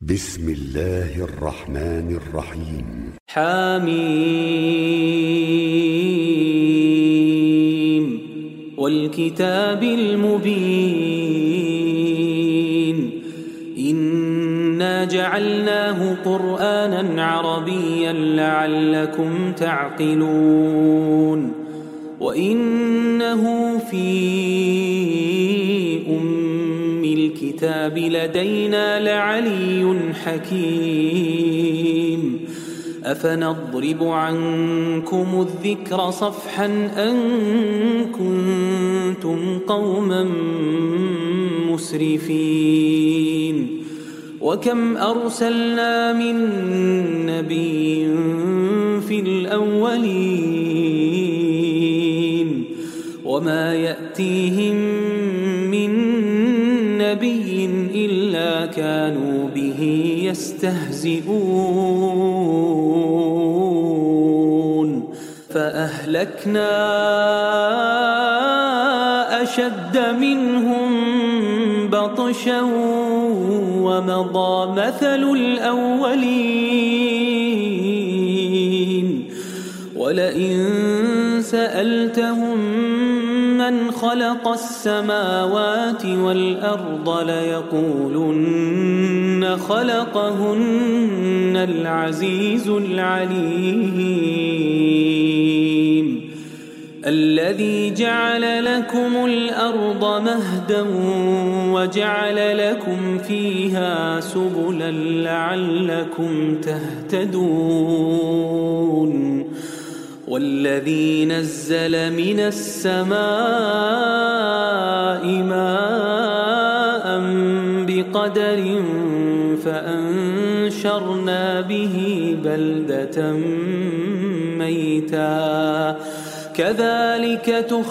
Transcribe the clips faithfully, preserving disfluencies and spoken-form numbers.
بسم الله الرحمن الرحيم. حميم والكتاب المبين إنا جعلناه قرآنا عربيا لعلكم تعقلون وإنه في أم الكتاب لدينا لعلي حكيم أفنضرب عنكم الذكر صفحا أن كنتم قوما مسرفين وكم أرسلنا من نبي في الأولين وما يأتيهم من نبي إلا كانوا به يستهزئون فأهلكنا أشد منهم بطشا ومضى مثل الأولين ولئن سألتهم من خلق السماوات والأرض ليقولن خلقهن العزيز العليم الذي جعل لكم الأرض مهدا وجعل لكم فيها سبلا لعلكم تهتدون والذي نزل من السماء ماء بقدر فأنشرنا به بلدة ميتا كذلك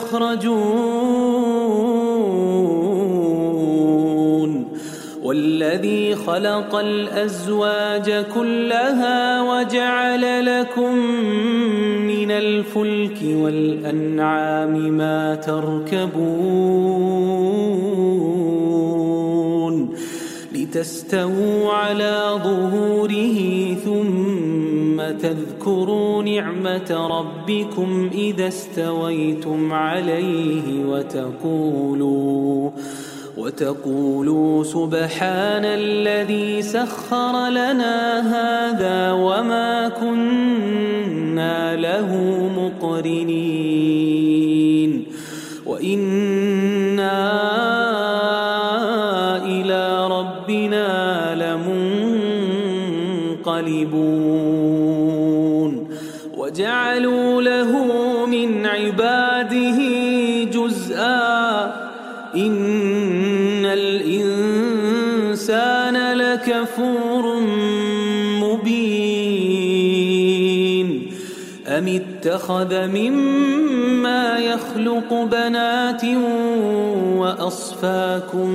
تخرجون والذي خلق الأزواج كلها وجعل لكم من الفلك والأنعام ما تركبون لتستووا على ظهوره ثم تذكروا نعمة ربكم إذا استويتم عليه وتقولوا وتقولوا سبحان الذي سخر لنا هذا وما كنا له مقرنين وإنا إلى ربنا لمنقلبون وجعلوا له من عباده جزءا إن الإنسان لكفور مبين أم اتخذ مما يخلق بنات وأصفاكم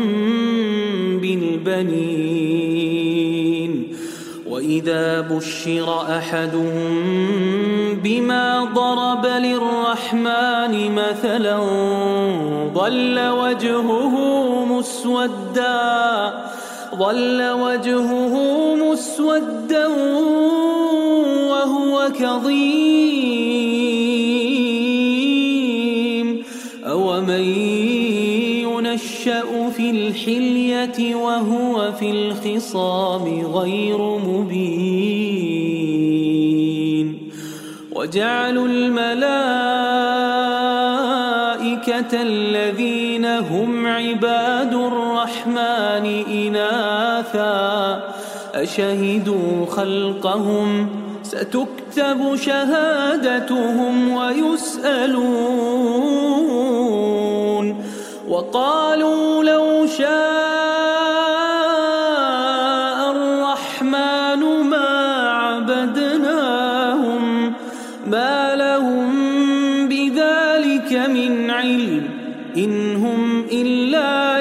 بالبنين وإذا بشر أحدهم بما ضرب للرحمن مثلا ظل وجهه مسودا ظل وجهه مسودا وهو كظيم أومن ينشأ في الحلية وهو في الخصام غير مبين وجعلوا الملائكة الذين هم عباد الرحمن إناثا أشهدوا خلقهم ستكتب شهادتهم ويسألون وقالوا لو شاء الرحمن ما عبدناهم ما لهم بذلك من علم إن هم إلا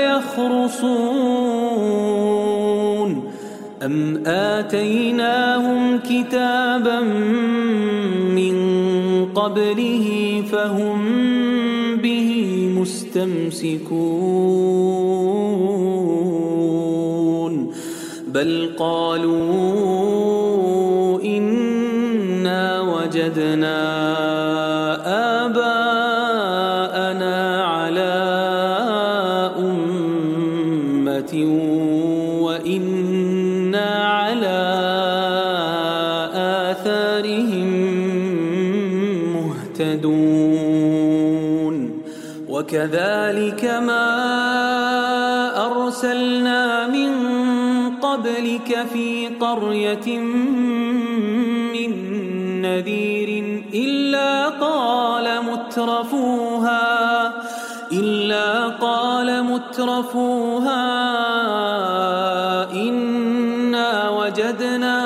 يخرصون أم آتيناهم كتابا من قبله فهم به مستمسكون بل قالوا إنا وجدنا آباءنا على أمة وإنا على آثارهم مهتدون وكذلك ما أرسلنا من قبلك في قرية من نذير إلا قال مترفوها إلا قال مترفوها إنا وجدنا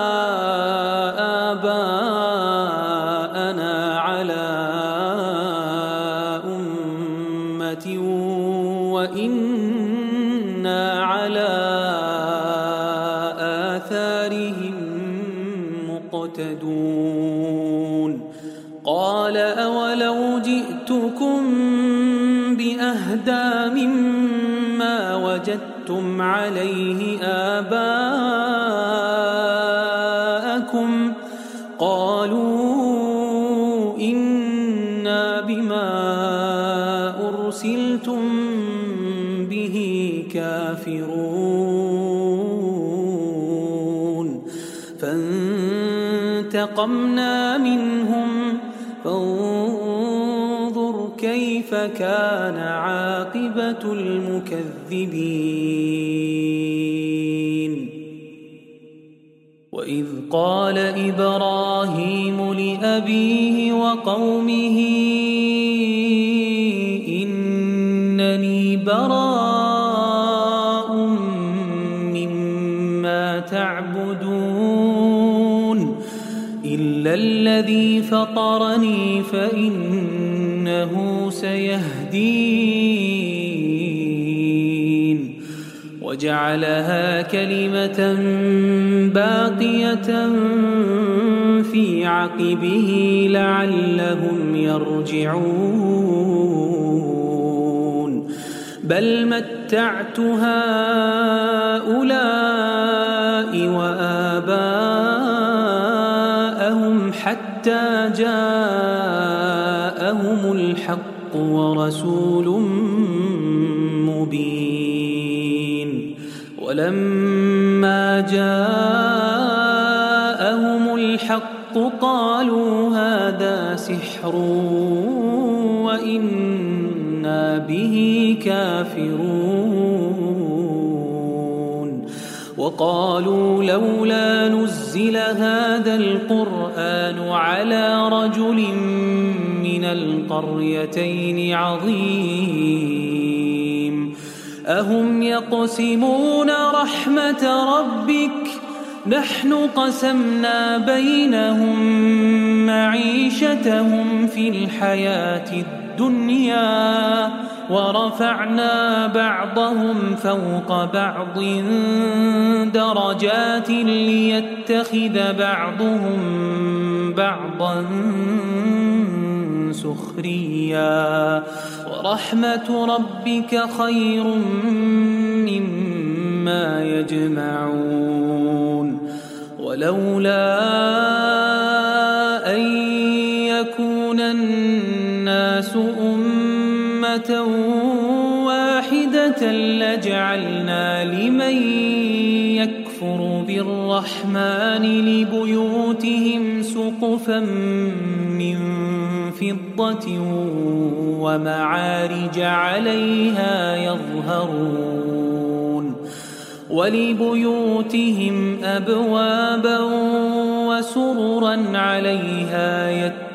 آباءنا على أمة وإنا على آثارهم مقتدون قال أولو جئتكم بأهدى مما وجدتم عليه آباءكم قالوا إنا بما أرسلتم به كافرون فانتقمنا منهم فانظر كيف كان عاقبة المكذبين وإذ قال إبراهيم لأبيه وقومه إنني براء مما تعبدون إلا الذي فطرني فإنه سيهدين وجعلها كلمة باقية في عقبه لعلهم يرجعون بل متعت هؤلاء وآباءهم حتى جاءهم الحق ورسول مبين ولما جاءهم الحق قالوا هذا سحر وإنا به كافرون وقالوا لولا نزل هذا القرآن على رجل من القريتين عظيم أهم يقسمون رحمة ربك نحن قسمنا بينهم معيشتهم في الحياة الدنيا ورفعنا بعضهم فوق بعض درجات ليتخذ بعضهم بعضا سخريا ورحمة ربك خير مما يجمعون ولولا أن يكون الناس أمة واحدة لجعلنا لمن يكفر بالرحمن لبيوتهم سقفا من فضة ومعارج عليها يظهرون ولبيوتهم أبوابا وسررا عليها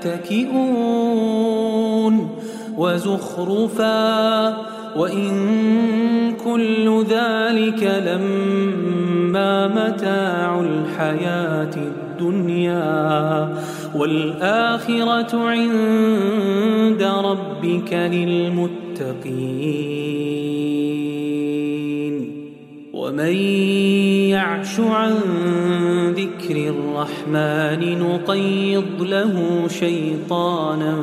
يتكئون وزخرفا وإن كل ذلك لما متاع الحياة الدنيا والآخرة عند ربك للمتقين ومن يعش عن ذكر الرحمن نقيض له شيطانا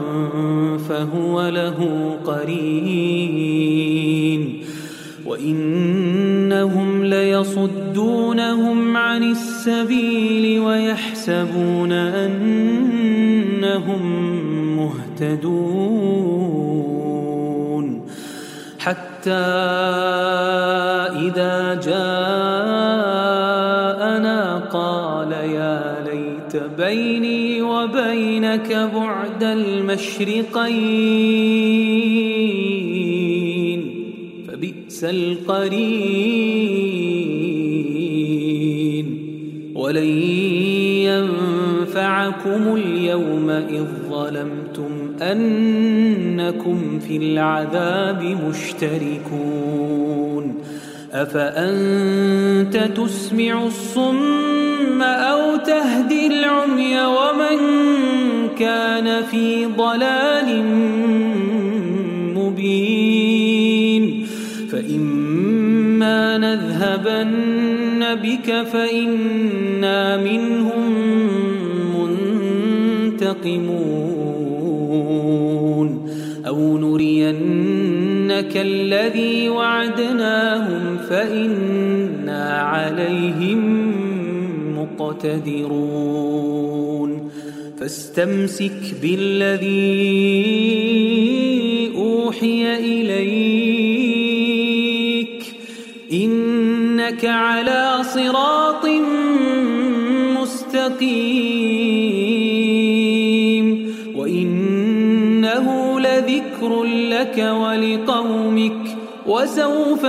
فهو له قرين وإن إنهم ليصدونهم عن السبيل ويحسبون أنهم مهتدون حتى إذا جاءنا قال يا ليت بيني وبينك بعد المشرقين فبئس القرين ولن ينفعكم اليوم إذ ظلمتم أنكم في العذاب مشتركون أفأنت تسمع الصم أو تهدي العمي ومن كان في ضلال مبين فإما نذهبن بك فإنا منهم منتقمون أو نرينك الذي وعدناهم فإنا عليهم مقتدرون فاستمسك بالذي أوحي إليك إنك على صراط مستقيم وإنه لذكر لك ولقومك وسوف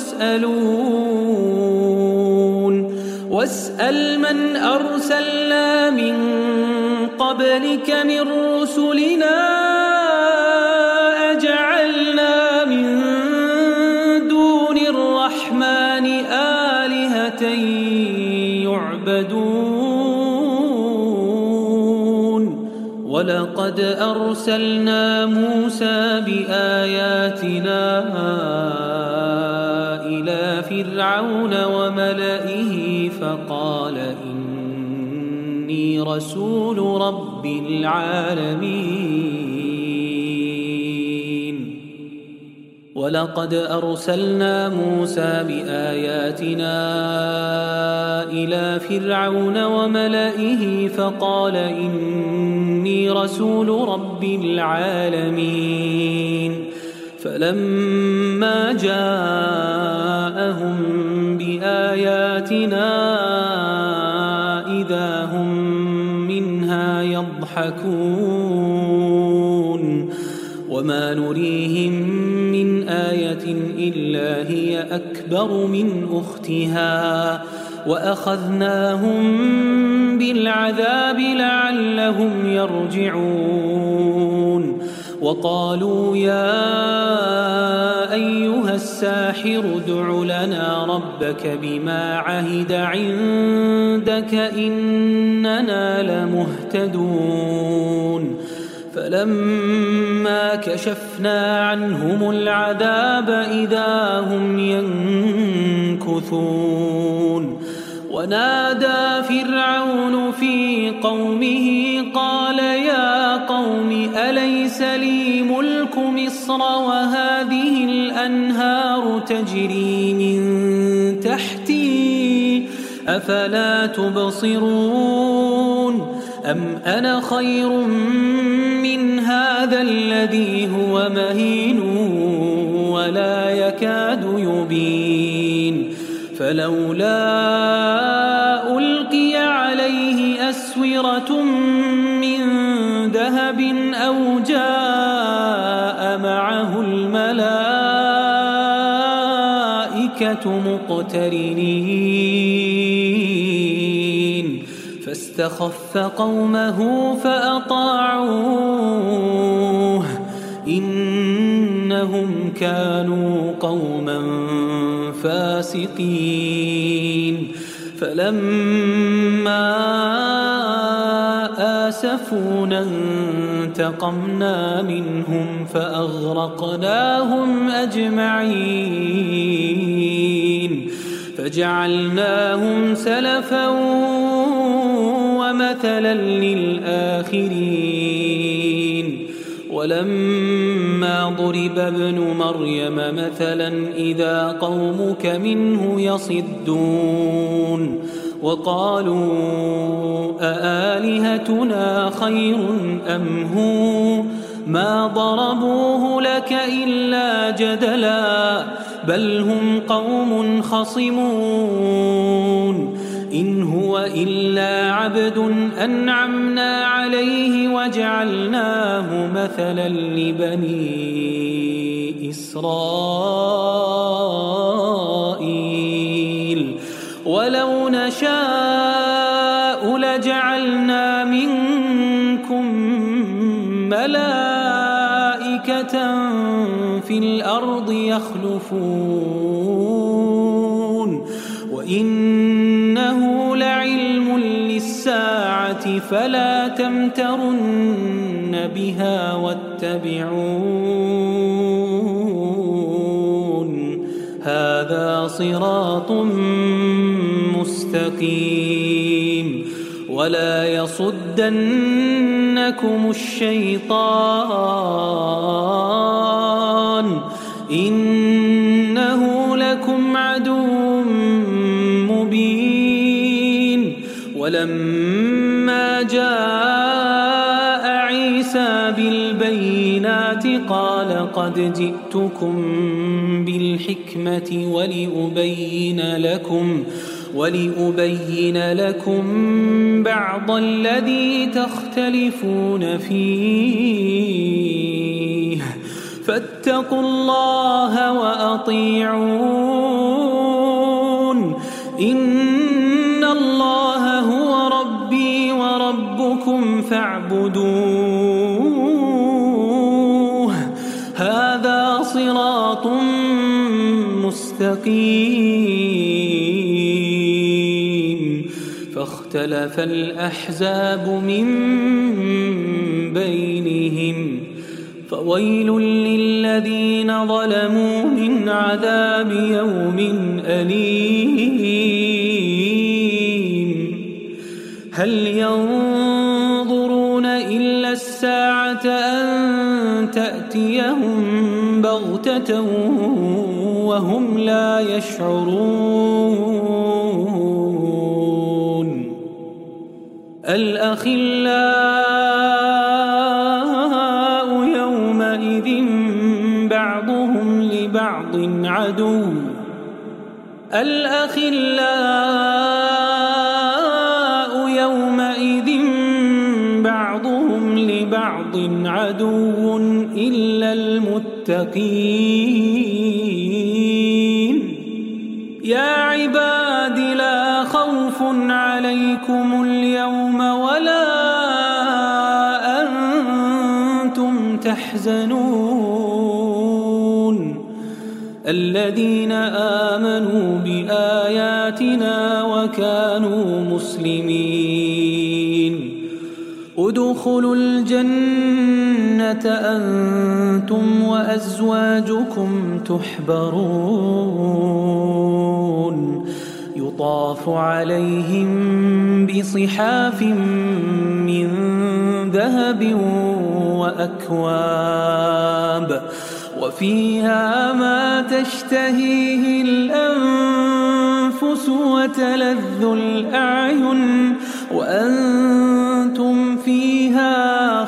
تسألون واسأل من أرسلنا من قبلك من رسلنا أجعلنا من دون الرحمن آلهة يعبدون ولقد أرسلنا موسى بآياتنا إلى فرعون وملئه فقال إني رسول رب العالمين ولقد أرسلنا موسى بآياتنا إلى فرعون وملئه فقال إني رسول رب العالمين فلما جاءهم بآياتنا إذا هم منها يضحكون وما نريهم من آية إلا هي أكبر من أختها وأخذناهم بالعذاب لعلهم يرجعون وقالوا يا أيها الساحر ادع لنا ربك بما عهد عندك إننا لمهتدون فلما كشفنا عنهم العذاب إذا هم ينكثون ونادى فرعون في قومه قال يا قوم أليس لي ملك مصر وهذه الأنهار تجري من تحتي أفلا تبصرون أم أنا خير من هذا الذي هو مهين ولا يكاد يبين فلولا ألقي عليه أسورة من ذهب أو جاء معه الملائكة مقترنين فاستخف قومه فأطاعوه إنهم كانوا قوما فاسقين فلما آسفونا انتقمنا منهم فأغرقناهم أجمعين فجعلناهم سلفا ومثلا للآخرين ولما ضرب ابن مريم مثلا إذا قومك منه يصدون وقالوا أآلهتنا خير أم هو ما ضربوه لك إلا جدلا بل هم قوم خصمون إن هو إلا عبد أنعمنا عليه وجعلناه مثلا لبني إسرائيل ولو نشاء لجعلنا منكم ملائكة في الأرض يخلفون وإنه لعلم للساعة فلا تمترن بها واتبعون هذا صراط مستقيم ولا يصدنكم الشيطان إنه لكم عدو مبين ولما جاء عيسى بالبينات قال قد جئتكم بالحكمة ولأبين لكم ولأبين لكم بعض الذي تختلفون فيه فاتقوا الله وأطيعون إن الله هو ربي وربكم فاعبدوه هذا صراط مستقيم فاختلف الأحزاب من بينهم فويل للذين ظلموا من عذاب يوم أليم هل ينظرون إلا الساعة أن تأتيهم بغتة وهم لا يشعرون الأخلاء يومئذ بعضهم لبعض عدو الأخلاء يومئذ بعضهم لبعض عدو إلا المتقين يا عباد لا خوف عليكم اليوم ولا أنتم تحزنون الذين آمنوا بآياتنا وكانوا مسلمين ادخلوا الجنة أنتم وأزواجكم تحبرون يطاف عليهم بصحاف من ذهب وأكواب وفيها ما تشتهيه الأنفس وتلذ الأعين وأنتم فيها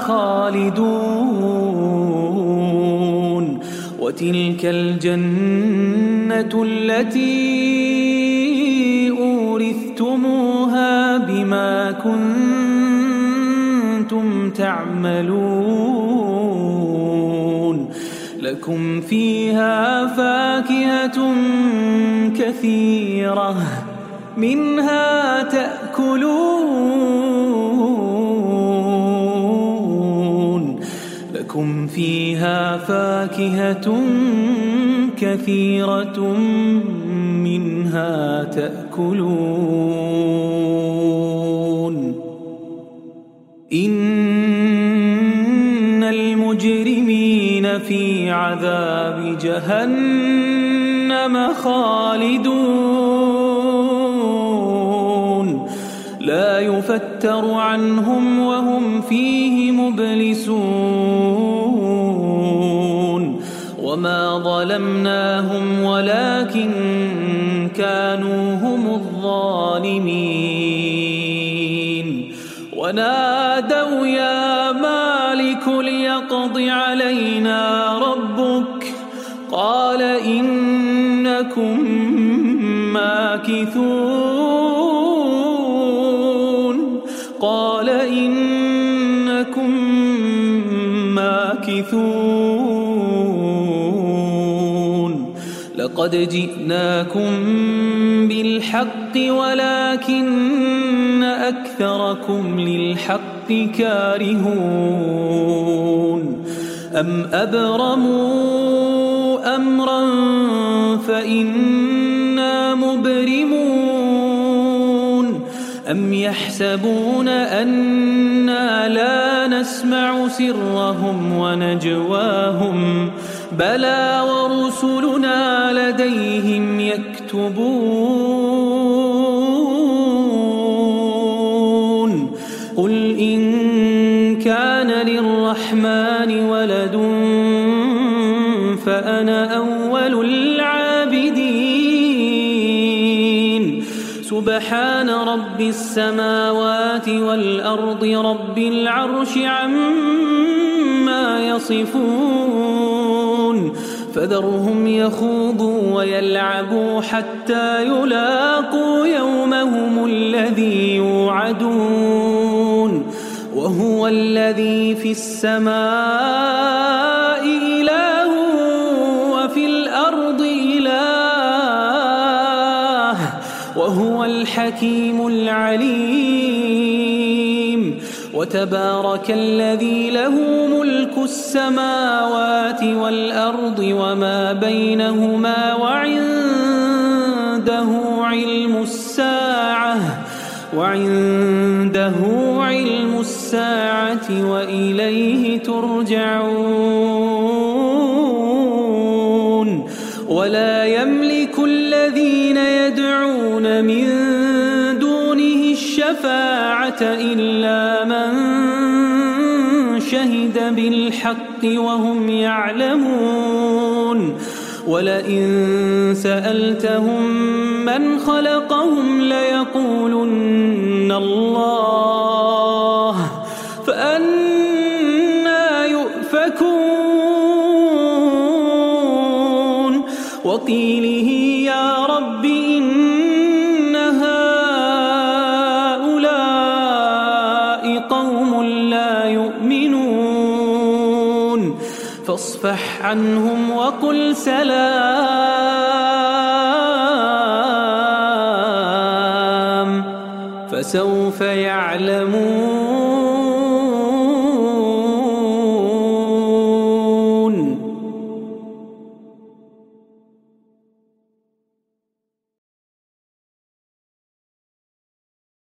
خالدون وتلك الجنة التي أورثتموها بما كنتم تعملون لكم فيها فاكهة كثيرة منها تأكلون لكم فيها فاكهة كثيرة منها تأكلون إن المجرمين في عذاب جهنم خالدون لا يفتر عنهم وهم فيه مبلسون وما ظلمناهم ولكن كانوا هم الظالمين ونادوا يا مالك ليقض علينا ربك قال إنكم ماكثون قال إنكم ماكثون لقد جئناكم بالحق ولكن أكثركم للحق كارهون أم أبرموا أمرا فإنا مبرمون أم يحسبون أنا لا نسمع سرهم ونجواهم بلى ورسلنا لديهم يكتبون قل إن كان للرحمن ولد فأنا أول العابدين سبحان رب السماوات والأرض رب العرش عما يصفون فذرهم يخوضوا ويلعبوا حتى يلاقوا يومهم الذي يوعدون وهو الذي في السماء إله وفي الأرض إله وهو الحكيم العليم وتبارك الذي له ملك السماوات والأرض وما بينهما وعنده علم الساعة وعنده علم الساعة وإليه ترجعون ولا يملك الذين يدعون من دونه الشفاعة إلا من شهد بالحق وهم يعلمون ولئن سألتهم من خلقهم ليقولن الله فأنى يؤفكون وقيله يا رب إن هؤلاء قوم لا يؤمنون فاصفح عنهم وقل سلام فسوف يعلمون